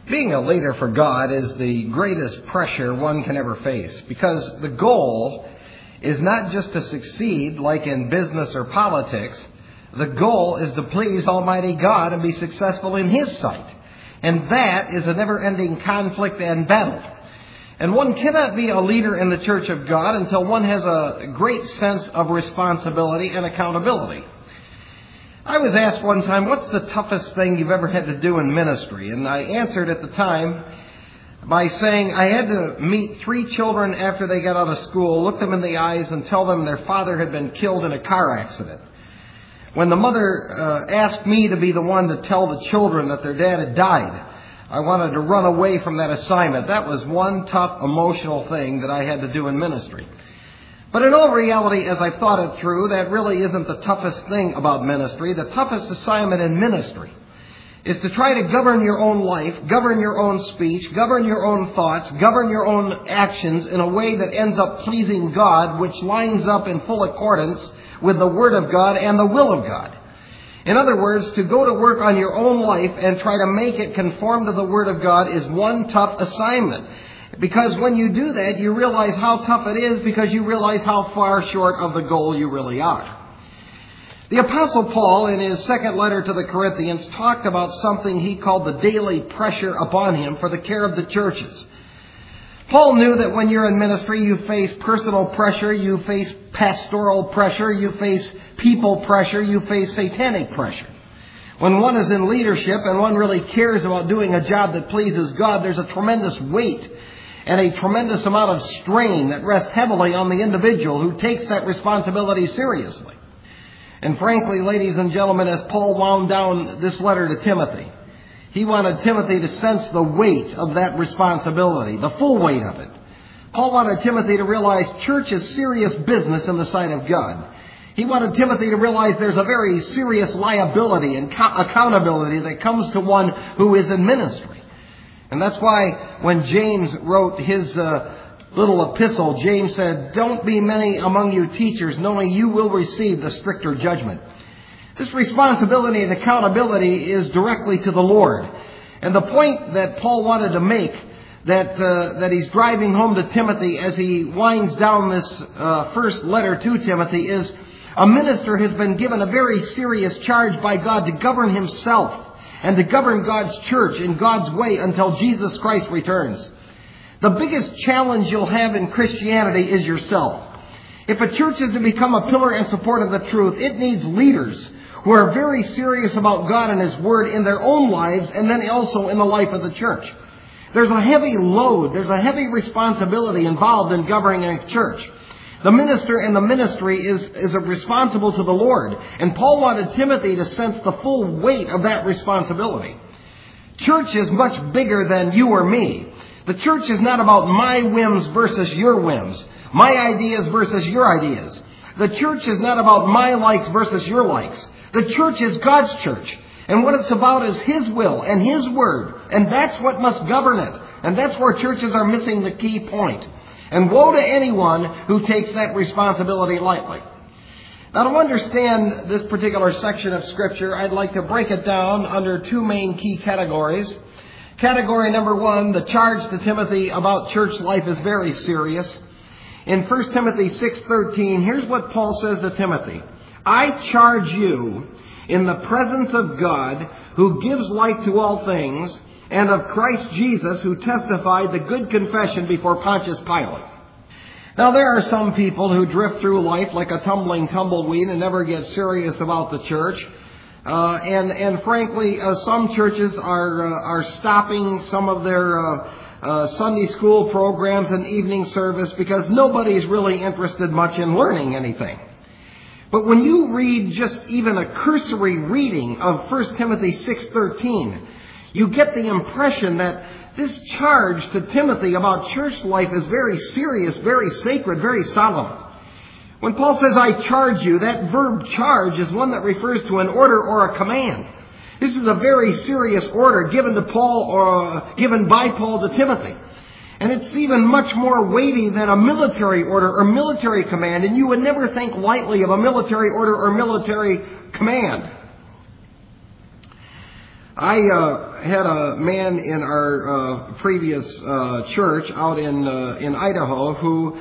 Being a leader for God is the greatest pressure one can ever face, because the goal is not just to succeed like in business or politics. The goal is to please Almighty God and be successful in His sight. And that is a never-ending conflict and battle. And one cannot be a leader in the Church of God until one has a great sense of responsibility and accountability. I was asked one time, what's the toughest thing you've ever had to do in ministry? And I answered at the time by saying I had to meet 3 children after they got out of school, look them in the eyes and tell them their father had been killed in a car accident. When the mother asked me to be the one to tell the children that their dad had died, I wanted to run away from that assignment. That was one tough emotional thing that I had to do in ministry. But in all reality, as I've thought it through, that really isn't the toughest thing about ministry. The toughest assignment in ministry is to try to govern your own life, govern your own speech, govern your own thoughts, govern your own actions in a way that ends up pleasing God, which lines up in full accordance with the Word of God and the will of God. In other words, to go to work on your own life and try to make it conform to the Word of God is one tough assignment. Because when you do that, you realize how tough it is, because you realize how far short of the goal you really are. The Apostle Paul, in his second letter to the Corinthians, talked about something he called the daily pressure upon him for the care of the churches. Paul knew that when you're in ministry, you face personal pressure, you face pastoral pressure, you face people pressure, you face satanic pressure. When one is in leadership and one really cares about doing a job that pleases God, there's a tremendous weight and a tremendous amount of strain that rests heavily on the individual who takes that responsibility seriously. And frankly, ladies and gentlemen, as Paul wound down this letter to Timothy, he wanted Timothy to sense the weight of that responsibility, the full weight of it. Paul wanted Timothy to realize church is serious business in the sight of God. He wanted Timothy to realize there's a very serious liability and accountability that comes to one who is in ministry. And that's why when James wrote his little epistle, James said, "Don't be many among you teachers, knowing you will receive the stricter judgment." This responsibility and accountability is directly to the Lord. And the point that Paul wanted to make, that he's driving home to Timothy as he winds down this first letter to Timothy, is a minister has been given a very serious charge by God to govern himself and to govern God's church in God's way until Jesus Christ returns. The biggest challenge you'll have in Christianity is yourself. If a church is to become a pillar and support of the truth, it needs leaders who are very serious about God and His Word in their own lives and then also in the life of the church. There's a heavy load, there's a heavy responsibility involved in governing a church. The minister and the ministry is responsible to the Lord. And Paul wanted Timothy to sense the full weight of that responsibility. Church is much bigger than you or me. The church is not about my whims versus your whims, my ideas versus your ideas. The church is not about my likes versus your likes. The church is God's church. And what it's about is His will and His Word. And that's what must govern it. And that's where churches are missing the key point. And woe to anyone who takes that responsibility lightly. Now, to understand this particular section of Scripture, I'd like to break it down under 2 main key categories. Category number 1, the charge to Timothy about church life is very serious. In 1 Timothy 6:13, here's what Paul says to Timothy. "I charge you in the presence of God, who gives life to all things, and of Christ Jesus, who testified the good confession before Pontius Pilate." Now, there are some people who drift through life like a tumbling tumbleweed and never get serious about the church. And frankly, some churches are stopping some of their Sunday school programs and evening service because nobody's really interested much in learning anything. But when you read just even a cursory reading of 1 Timothy 6:13, you get the impression that this charge to Timothy about church life is very serious, very sacred, very solemn. When Paul says, "I charge you," that verb charge is one that refers to an order or a command. This is a very serious order given to Paul, or given by Paul to Timothy. And it's even much more weighty than a military order or military command, and you would never think lightly of a military order or military command. I had a man in our previous church out in Idaho who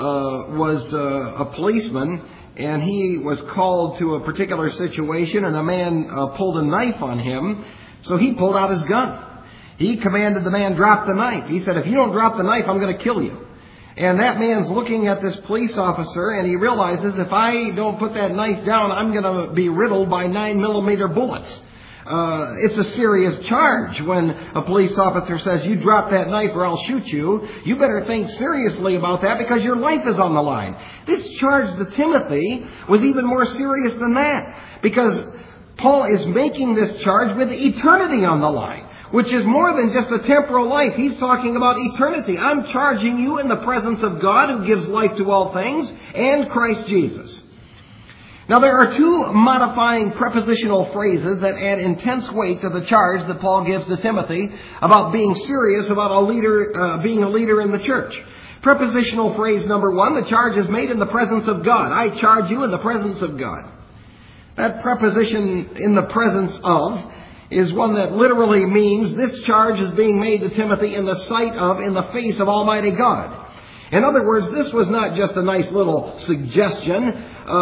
was a policeman, and he was called to a particular situation, and a man pulled a knife on him, so he pulled out his gun. He commanded the man, drop the knife. He said, if you don't drop the knife, I'm going to kill you. And that man's looking at this police officer, and he realizes, if I don't put that knife down, I'm going to be riddled by 9mm bullets. It's a serious charge when a police officer says, you drop that knife or I'll shoot you. You better think seriously about that because your life is on the line. This charge to Timothy was even more serious than that, because Paul is making this charge with eternity on the line, which is more than just a temporal life. He's talking about eternity. I'm charging you in the presence of God who gives life to all things and Christ Jesus. Now, there are two modifying prepositional phrases that add intense weight to the charge that Paul gives to Timothy about being serious about being a leader in the church. Prepositional phrase number 1, the charge is made in the presence of God. I charge you in the presence of God. That preposition, in the presence of, is one that literally means this charge is being made to Timothy in the sight of, in the face of Almighty God. In other words, this was not just a nice little suggestion,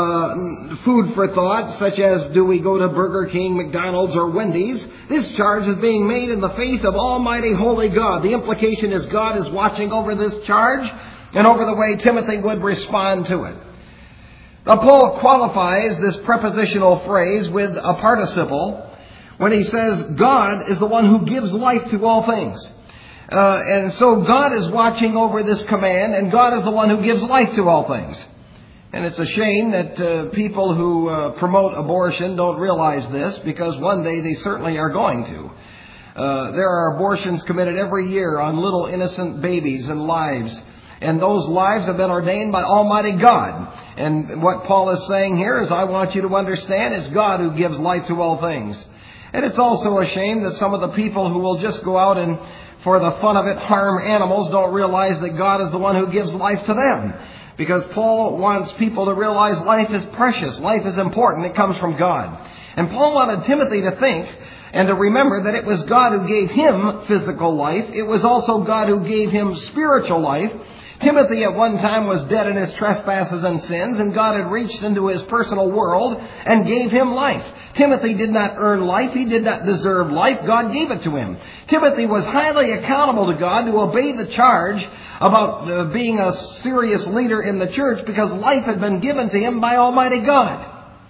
food for thought, such as do we go to Burger King, McDonald's, or Wendy's. This charge is being made in the face of Almighty Holy God. The implication is God is watching over this charge and over the way Timothy would respond to it. Now, Paul qualifies this prepositional phrase with a participle when he says God is the one who gives life to all things. And so God is watching over this command, and God is the one who gives life to all things. And it's a shame that people who promote abortion don't realize this, because one day they certainly are going to. There are abortions committed every year on little innocent babies and lives. And those lives have been ordained by Almighty God. And what Paul is saying here is, I want you to understand it's God who gives life to all things. And it's also a shame that some of the people who will just go out and, for the fun of it, harm animals don't realize that God is the one who gives life to them. Because Paul wants people to realize life is precious, life is important, it comes from God. And Paul wanted Timothy to think and to remember that it was God who gave him physical life. It was also God who gave him spiritual life. Timothy at one time was dead in his trespasses and sins, and God had reached into his personal world and gave him life. Timothy did not earn life. He did not deserve life. God gave it to him. Timothy was highly accountable to God to obey the charge about being a serious leader in the church, because life had been given to him by Almighty God.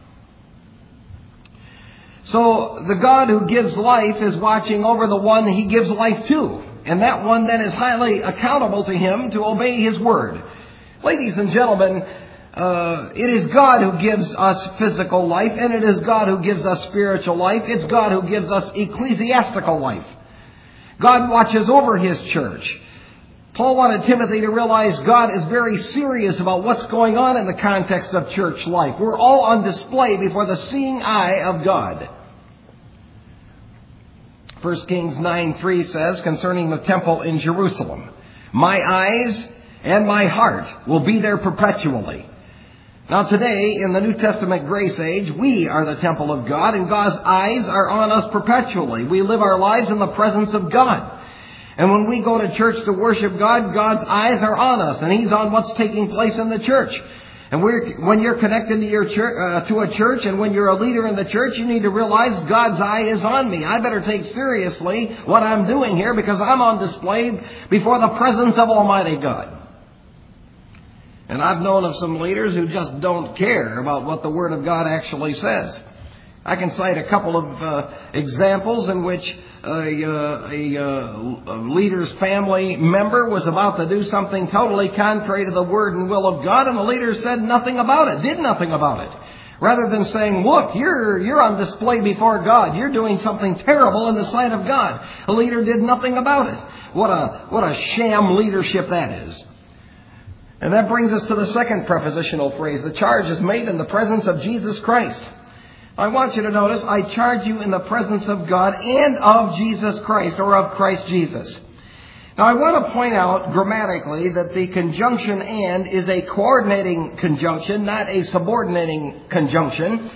So the God who gives life is watching over the one he gives life to. And that one then is highly accountable to him to obey his word. Ladies and gentlemen, it is God who gives us physical life, and it is God who gives us spiritual life. It's God who gives us ecclesiastical life. God watches over his church. Paul wanted Timothy to realize God is very serious about what's going on in the context of church life. We're all on display before the seeing eye of God. 1 Kings 9:3 says concerning the temple in Jerusalem, my eyes and my heart will be there perpetually. Now today, in the New Testament grace age, we are the temple of God, and God's eyes are on us perpetually. We live our lives in the presence of God. And when we go to church to worship God, God's eyes are on us, and He's on what's taking place in the church. And when you're connected to your church, to a church, and when you're a leader in the church, you need to realize God's eye is on me. I better take seriously what I'm doing here, because I'm on display before the presence of Almighty God. And I've known of some leaders who just don't care about what the Word of God actually says. I can cite a couple of examples in which a leader's family member was about to do something totally contrary to the word and will of God, and the leader said nothing about it, did nothing about it. Rather than saying, look, you're on display before God. You're doing something terrible in the sight of God. The leader did nothing about it. What a sham leadership that is. And that brings us to the second prepositional phrase. The charge is made in the presence of Jesus Christ. I want you to notice, I charge you in the presence of God and of Jesus Christ, or of Christ Jesus. Now, I want to point out grammatically that the conjunction and is a coordinating conjunction, not a subordinating conjunction.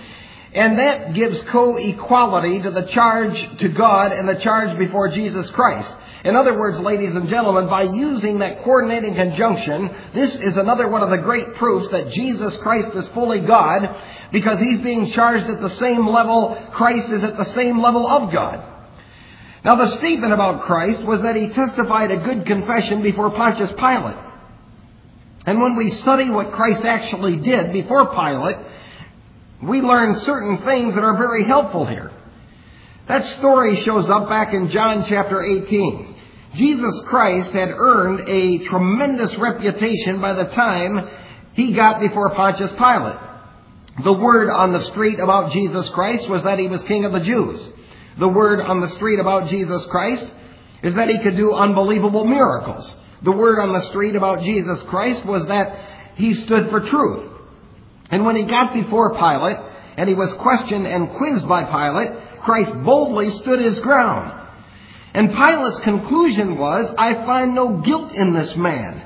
And that gives co-equality to the charge to God and the charge before Jesus Christ. In other words, ladies and gentlemen, by using that coordinating conjunction, this is another one of the great proofs that Jesus Christ is fully God, because He's being charged at the same level. Christ is at the same level of God. Now, the statement about Christ was that He testified a good confession before Pontius Pilate. And when we study what Christ actually did before Pilate, we learn certain things that are very helpful here. That story shows up back in John chapter 18. Jesus Christ had earned a tremendous reputation by the time He got before Pontius Pilate. The word on the street about Jesus Christ was that He was King of the Jews. The word on the street about Jesus Christ is that He could do unbelievable miracles. The word on the street about Jesus Christ was that He stood for truth. And when He got before Pilate and He was questioned and quizzed by Pilate, Christ boldly stood His ground. And Pilate's conclusion was, I find no guilt in this man.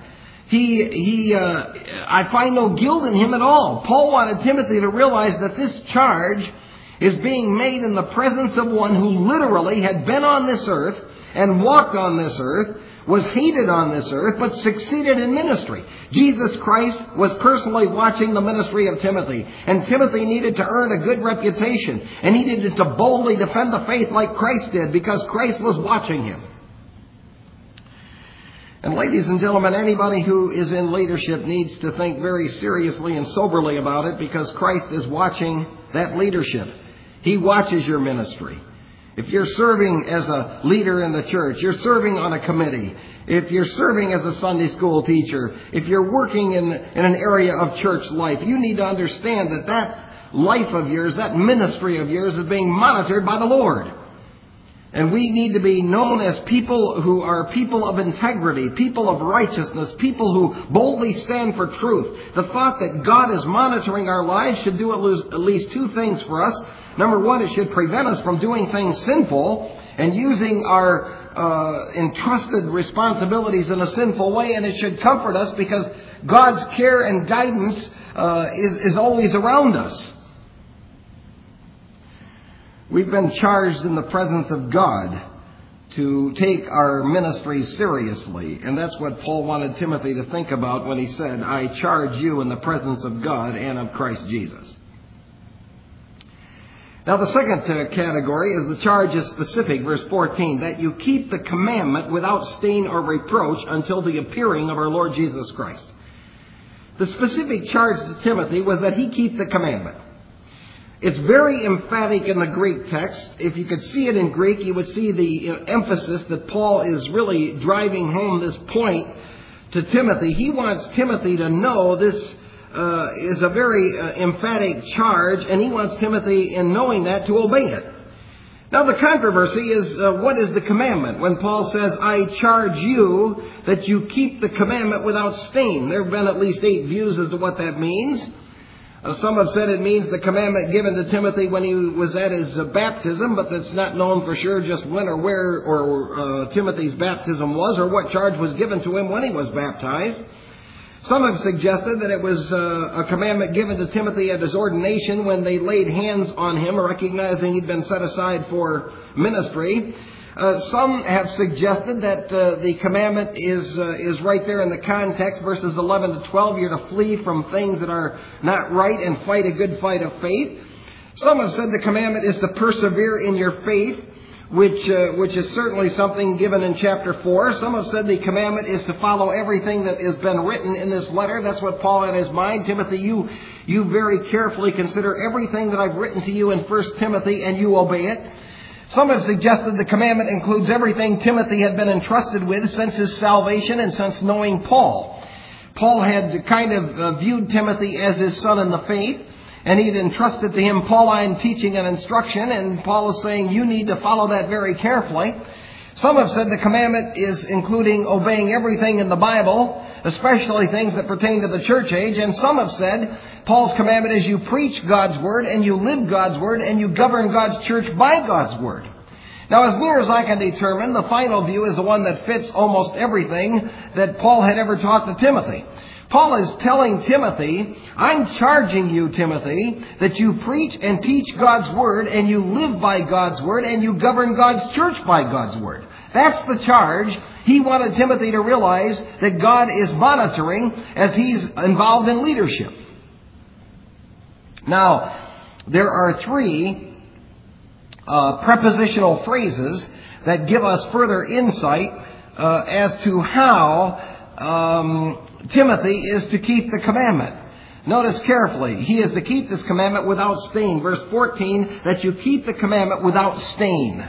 I find no guilt in him at all. Paul wanted Timothy to realize that this charge is being made in the presence of one who literally had been on this earth and walked on this earth, was hated on this earth, but succeeded in ministry. Jesus Christ was personally watching the ministry of Timothy, and Timothy needed to earn a good reputation, and he needed to boldly defend the faith like Christ did, because Christ was watching him. And ladies and gentlemen, anybody who is in leadership needs to think very seriously and soberly about it, because Christ is watching that leadership. He watches your ministry. If you're serving as a leader in the church, you're serving on a committee, if you're serving as a Sunday school teacher, if you're working in an area of church life, you need to understand that that life of yours, that ministry of yours is being monitored by the Lord. And we need to be known as people who are people of integrity, people of righteousness, people who boldly stand for truth. The thought that God is monitoring our lives should do at least two things for us. Number one, it should prevent us from doing things sinful and using our entrusted responsibilities in a sinful way. And it should comfort us because God's care and guidance is always around us. We've been charged in the presence of God to take our ministries seriously. And that's what Paul wanted Timothy to think about when he said, I charge you in the presence of God and of Christ Jesus. Now, the second category is the charge is specific, verse 14, that you keep the commandment without stain or reproach until the appearing of our Lord Jesus Christ. The specific charge to Timothy was that he keep the commandment. It's very emphatic in the Greek text. If you could see it in Greek, you would see the emphasis that Paul is really driving home this point to Timothy. He wants Timothy to know this is a very emphatic charge, and he wants Timothy, in knowing that, to obey it. Now, the controversy is, what is the commandment? When Paul says, I charge you that you keep the commandment without stain. There have been at least 8 views as to what that means. Some have said it means the commandment given to Timothy when he was at his baptism, but that's not known for sure just when or where or Timothy's baptism was, or what charge was given to him when he was baptized. Some have suggested that it was a commandment given to Timothy at his ordination when they laid hands on him, recognizing he'd been set aside for ministry. Some have suggested that the commandment is right there in the context, verses 11 to 12. You're to flee from things that are not right and fight a good fight of faith. Some have said the commandment is to persevere in your faith, which is certainly something given in chapter 4. Some have said the commandment is to follow everything that has been written in this letter. That's what Paul had in his mind. Timothy, you very carefully consider everything that I've written to you in 1 Timothy, and you obey it. Some have suggested the commandment includes everything Timothy had been entrusted with since his salvation and since knowing Paul. Paul had kind of viewed Timothy as his son in the faith, and he'd entrusted to him Pauline teaching and instruction, and Paul is saying you need to follow that very carefully. Some have said the commandment is including obeying everything in the Bible, especially things that pertain to the church age, and some have said Paul's commandment is you preach God's word and you live God's word and you govern God's church by God's word. Now, as near as I can determine, the final view is the one that fits almost everything that Paul had ever taught to Timothy. Paul is telling Timothy, I'm charging you, Timothy, that you preach and teach God's Word, and you live by God's Word, and you govern God's church by God's Word. That's the charge. He wanted Timothy to realize that God is monitoring as he's involved in leadership. Now, there are three prepositional phrases that give us further insight as to how Timothy is to keep the commandment. Notice carefully, he is to keep this commandment without stain. Verse 14, that you keep the commandment without stain.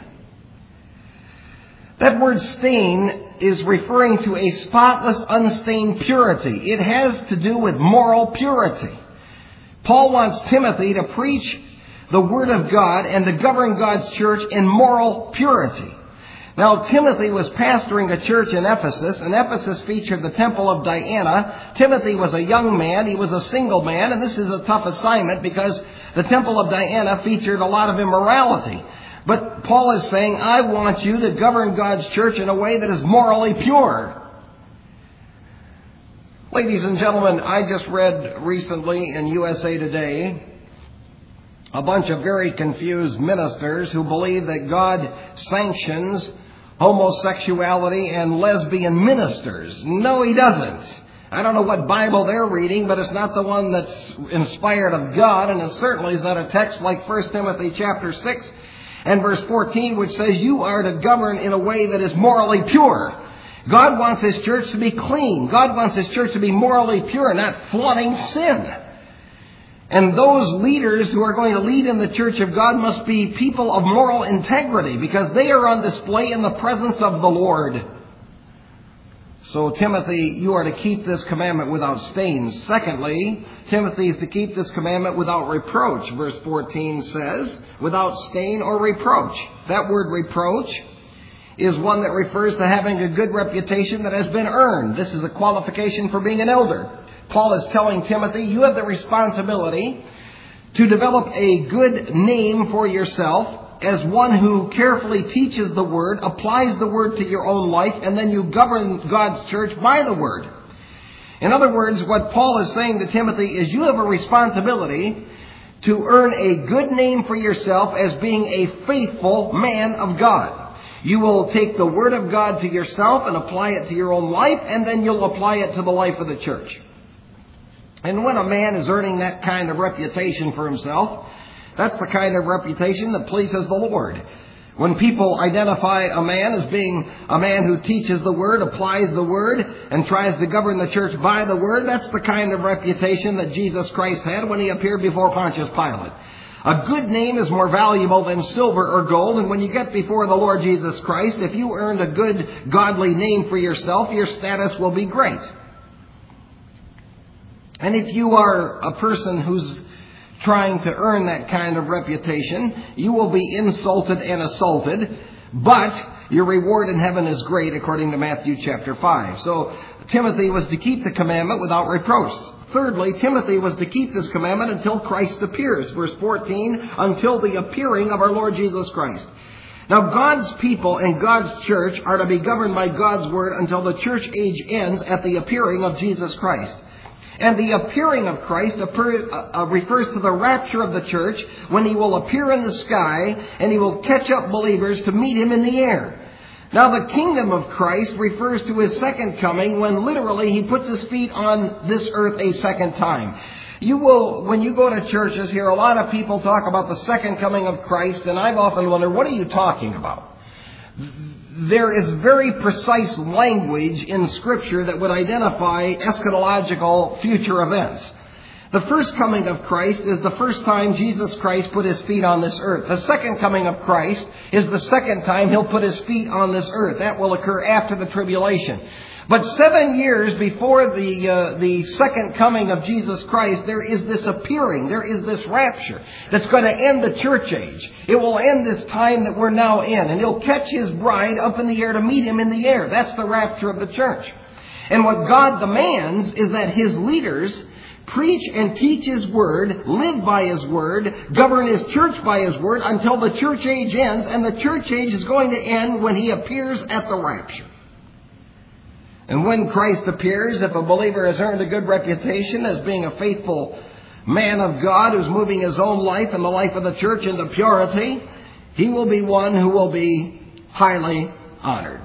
That word stain is referring to a spotless, unstained purity. It has to do with moral purity. Paul wants Timothy to preach the Word of God and to govern God's church in moral purity. Now, Timothy was pastoring a church in Ephesus, and Ephesus featured the temple of Diana. Timothy was a young man. He was a single man, and this is a tough assignment because the temple of Diana featured a lot of immorality. But Paul is saying, I want you to govern God's church in a way that is morally pure. Ladies and gentlemen, I just read recently in USA Today a bunch of very confused ministers who believe that God sanctions homosexuality and lesbian ministers. No, He doesn't. I don't know what Bible they're reading, but it's not the one that's inspired of God, and it certainly is not a text like 1 Timothy chapter 6 and verse 14, which says you are to govern in a way that is morally pure. God wants His church to be clean. God wants His church to be morally pure, not flaunting sin. And those leaders who are going to lead in the church of God must be people of moral integrity, because they are on display in the presence of the Lord. So, Timothy, you are to keep this commandment without stain. Secondly, Timothy is to keep this commandment without reproach. Verse 14 says, without stain or reproach. That word reproach is one that refers to having a good reputation that has been earned. This is a qualification for being an elder. Paul is telling Timothy, you have the responsibility to develop a good name for yourself as one who carefully teaches the Word, applies the Word to your own life, and then you govern God's church by the Word. In other words, what Paul is saying to Timothy is you have a responsibility to earn a good name for yourself as being a faithful man of God. You will take the Word of God to yourself and apply it to your own life, and then you'll apply it to the life of the church. And when a man is earning that kind of reputation for himself, that's the kind of reputation that pleases the Lord. When people identify a man as being a man who teaches the Word, applies the Word, and tries to govern the church by the Word, that's the kind of reputation that Jesus Christ had when He appeared before Pontius Pilate. A good name is more valuable than silver or gold, and when you get before the Lord Jesus Christ, if you earned a good, godly name for yourself, your status will be great. And if you are a person who's trying to earn that kind of reputation, you will be insulted and assaulted, but your reward in heaven is great, according to Matthew chapter 5. So Timothy was to keep the commandment without reproach. Thirdly, Timothy was to keep this commandment until Christ appears. Verse 14, until the appearing of our Lord Jesus Christ. Now, God's people and God's church are to be governed by God's Word until the church age ends at the appearing of Jesus Christ. And the appearing of Christ refers to the rapture of the church, when He will appear in the sky and He will catch up believers to meet Him in the air. Now, the kingdom of Christ refers to His second coming, when literally He puts His feet on this earth a second time. You will, when you go to churches, hear a lot of people talk about the second coming of Christ, and I've often wondered, what are you talking about? There is very precise language in Scripture that would identify eschatological future events. The first coming of Christ is the first time Jesus Christ put His feet on this earth. The second coming of Christ is the second time He'll put His feet on this earth. That will occur after the tribulation. But 7 years before the second coming of Jesus Christ, there is this appearing, there is this rapture that's going to end the church age. It will end this time that we're now in, and He'll catch His bride up in the air to meet Him in the air. That's the rapture of the church. And what God demands is that His leaders preach and teach His Word, live by His Word, govern His church by His Word until the church age ends, and the church age is going to end when He appears at the rapture. And when Christ appears, if a believer has earned a good reputation as being a faithful man of God who's moving his own life and the life of the church into purity, he will be one who will be highly honored.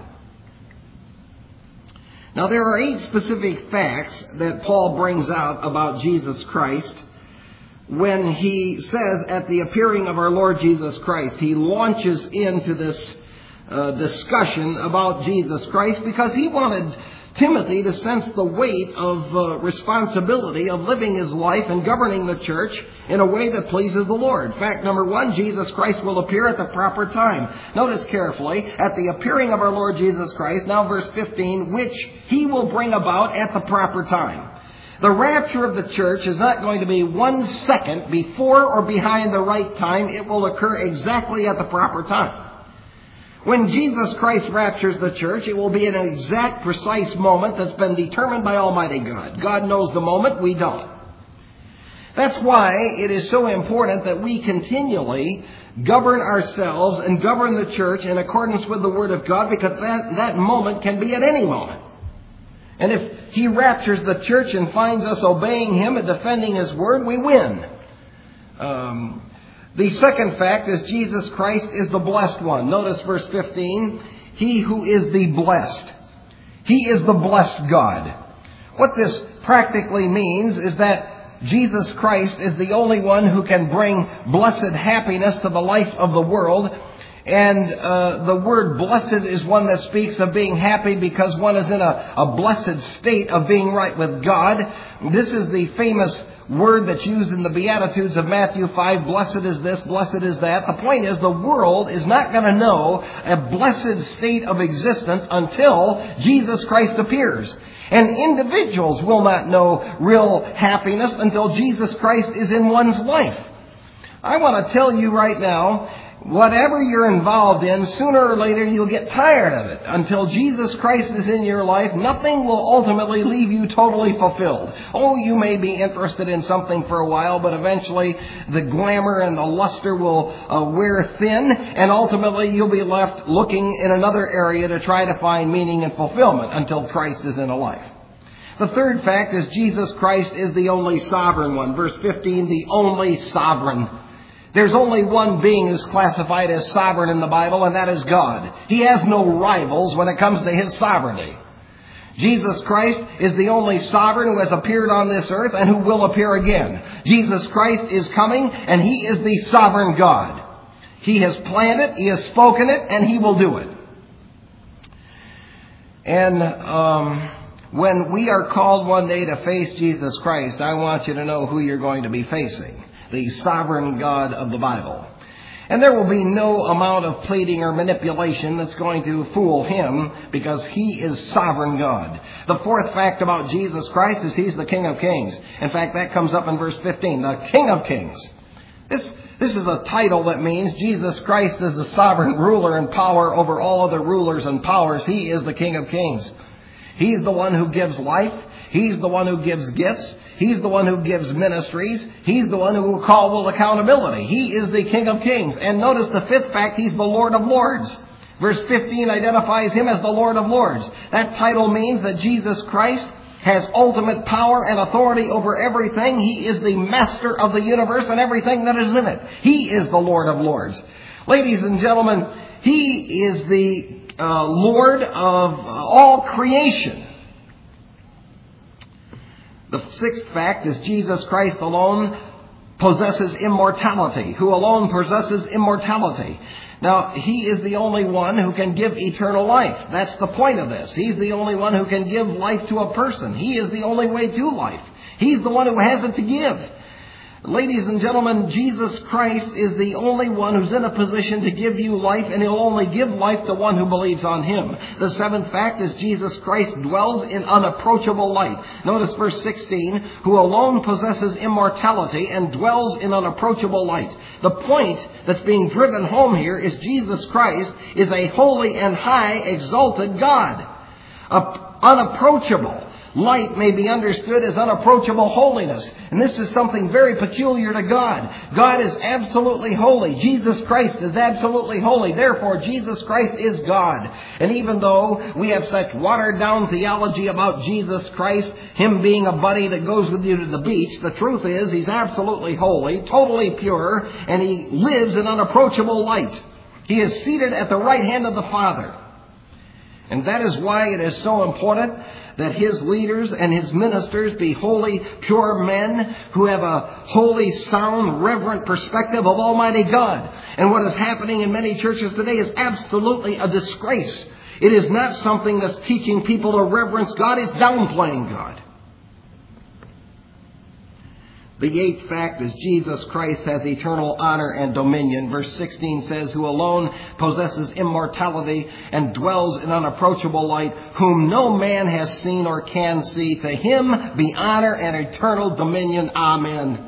Now, there are 8 specific facts that Paul brings out about Jesus Christ when he says at the appearing of our Lord Jesus Christ. He launches into this discussion about Jesus Christ because he wanted Timothy to sense the weight of responsibility of living his life and governing the church in a way that pleases the Lord. Fact number 1, Jesus Christ will appear at the proper time. Notice carefully, at the appearing of our Lord Jesus Christ, now verse 15, which he will bring about at the proper time. The rapture of the church is not going to be 1 second before or behind the right time. It will occur exactly at the proper time. When Jesus Christ raptures the church, it will be an exact, precise moment that's been determined by Almighty God. God knows the moment, we don't. That's why it is so important that we continually govern ourselves and govern the church in accordance with the Word of God, because that moment can be at any moment. And if He raptures the church and finds us obeying Him and defending His Word, we win. The second fact is Jesus Christ is the blessed one. Notice verse 15. He who is the blessed. He is the blessed God. What this practically means is that Jesus Christ is the only one who can bring blessed happiness to the life of the world. And the word blessed is one that speaks of being happy because one is in a blessed state of being right with God. This is the famous word that's used in the Beatitudes of Matthew 5. Blessed is this, blessed is that. The point is, the world is not going to know a blessed state of existence until Jesus Christ appears. And individuals will not know real happiness until Jesus Christ is in one's life. I want to tell you right now, whatever you're involved in, sooner or later you'll get tired of it. Until Jesus Christ is in your life, nothing will ultimately leave you totally fulfilled. Oh, you may be interested in something for a while, but eventually the glamour and the luster will wear thin, and ultimately you'll be left looking in another area to try to find meaning and fulfillment until Christ is in a life. The third fact is Jesus Christ is the only sovereign one. Verse 15, the only sovereign. There's only one being who's classified as sovereign in the Bible, and that is God. He has no rivals when it comes to His sovereignty. Jesus Christ is the only sovereign who has appeared on this earth and who will appear again. Jesus Christ is coming, and He is the sovereign God. He has planned it, He has spoken it, and He will do it. And when we are called one day to face Jesus Christ, I want you to know who you're going to be facing. The sovereign God of the Bible. And there will be no amount of pleading or manipulation that's going to fool Him, because He is sovereign God. The fourth fact about Jesus Christ is He's the King of Kings. In fact, that comes up in verse 15, the King of Kings. This is a title that means Jesus Christ is the sovereign ruler and power over all other rulers and powers. He is the King of Kings. He's the one who gives life. He's the one who gives gifts. He's the one who gives ministries. He's the one who will call with accountability. He is the King of Kings. And notice the fifth fact, He's the Lord of Lords. Verse 15 identifies Him as the Lord of Lords. That title means that Jesus Christ has ultimate power and authority over everything. He is the master of the universe and everything that is in it. He is the Lord of Lords. Ladies and gentlemen, He is the Lord of all creation. The sixth fact is Jesus Christ alone possesses immortality. Who alone possesses immortality. Now, He is the only one who can give eternal life. That's the point of this. He's the only one who can give life to a person. He is the only way to life. He's the one who has it to give. Ladies and gentlemen, Jesus Christ is the only one who's in a position to give you life, and He'll only give life to one who believes on Him. The seventh fact is Jesus Christ dwells in unapproachable light. Notice verse 16, who alone possesses immortality and dwells in unapproachable light. The point that's being driven home here is Jesus Christ is a holy and high exalted God. Unapproachable. Light may be understood as unapproachable holiness. And this is something very peculiar to God. God is absolutely holy. Jesus Christ is absolutely holy. Therefore, Jesus Christ is God. And even though we have such watered down theology about Jesus Christ, Him being a buddy that goes with you to the beach, the truth is He's absolutely holy, totally pure, and He lives in unapproachable light. He is seated at the right hand of the Father. And that is why it is so important that His leaders and His ministers be holy, pure men who have a holy, sound, reverent perspective of Almighty God. And what is happening in many churches today is absolutely a disgrace. It is not something that's teaching people to reverence God. It's downplaying God. The eighth fact is Jesus Christ has eternal honor and dominion. Verse 16 says, who alone possesses immortality and dwells in unapproachable light, whom no man has seen or can see. To Him be honor and eternal dominion. Amen.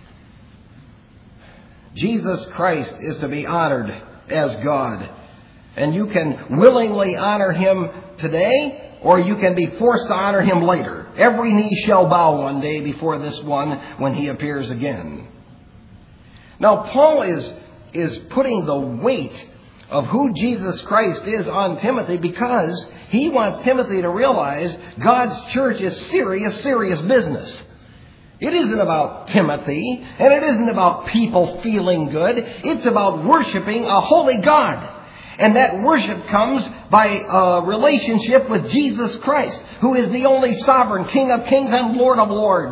Jesus Christ is to be honored as God. And you can willingly honor Him today, or you can be forced to honor Him later. Every knee shall bow one day before this one when He appears again. Now, Paul is putting the weight of who Jesus Christ is on Timothy because he wants Timothy to realize God's church is serious business. It isn't about Timothy, and it isn't about people feeling good. It's about worshiping a holy God. And that worship comes by a relationship with Jesus Christ, who is the only sovereign King of kings and Lord of lords.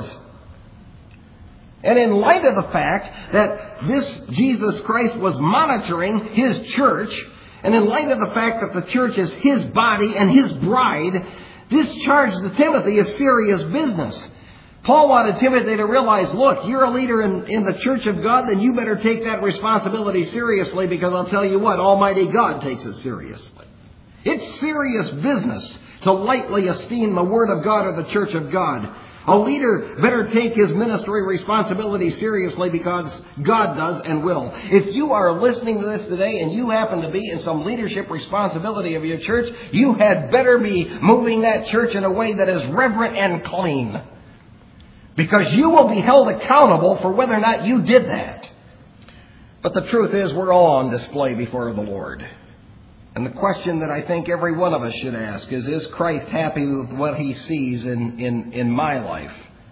And in light of the fact that this Jesus Christ was monitoring His church, and in light of the fact that the church is His body and His bride, this charge to Timothy is serious business. Paul wanted Timothy to realize, look, you're a leader in the church of God, then you better take that responsibility seriously, because I'll tell you what, Almighty God takes it seriously. It's serious business to lightly esteem the Word of God or the church of God. A leader better take his ministry responsibility seriously because God does and will. If you are listening to this today and you happen to be in some leadership responsibility of your church, you had better be moving that church in a way that is reverent and clean. Because you will be held accountable for whether or not you did that. But the truth is, we're all on display before the Lord. And the question that I think every one of us should ask is Christ happy with what He sees in my life?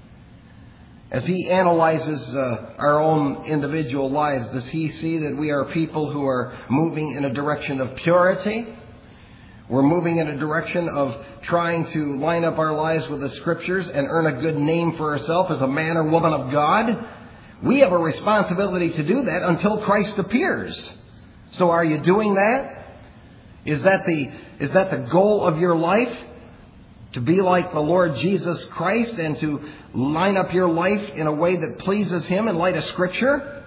As He analyzes our own individual lives, does He see that we are people who are moving in a direction of purity? We're moving in a direction of trying to line up our lives with the Scriptures and earn a good name for ourselves as a man or woman of God. We have a responsibility to do that until Christ appears. So are you doing that? Is that the goal of your life? To be like the Lord Jesus Christ and to line up your life in a way that pleases Him in light of Scripture?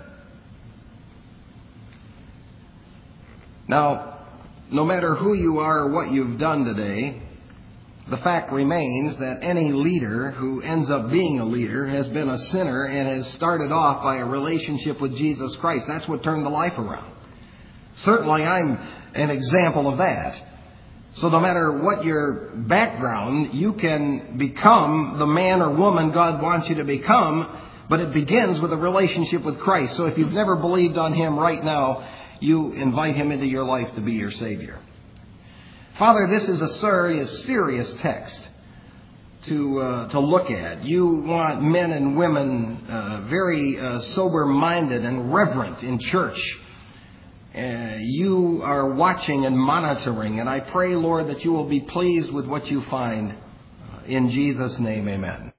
Now, no matter who you are or what you've done today, the fact remains that any leader who ends up being a leader has been a sinner and has started off by a relationship with Jesus Christ. That's what turned the life around. Certainly I'm an example of that. So no matter what your background, you can become the man or woman God wants you to become, but it begins with a relationship with Christ. So if you've never believed on Him right now, you invite Him into your life to be your Savior. Father, this is a serious text to look at. You want men and women very sober-minded and reverent in church. You are watching and monitoring, and I pray, Lord, that you will be pleased with what you find. In Jesus' name, amen.